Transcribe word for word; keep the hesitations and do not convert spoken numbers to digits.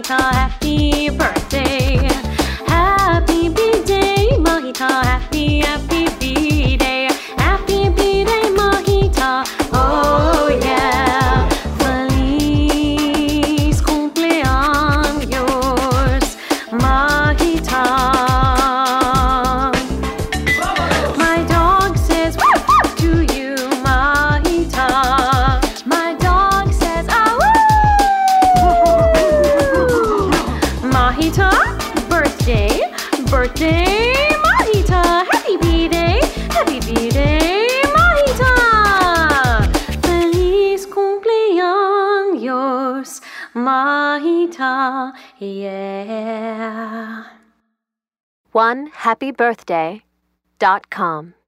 Mahita, happy birthday. Happy B-Day, Mahita, happy, happy B-Day. Happy B-Day, Mahita, oh yeah. Feliz cumpleaños, Mahita. My dog says woo to you, Mahita. My dog says ah woo. Mahita, birthday, birthday, Mahita. Happy B-Day, happy B-Day, Mahita. Feliz cumpleaños, Mahita, yeah. one happy birthday dot com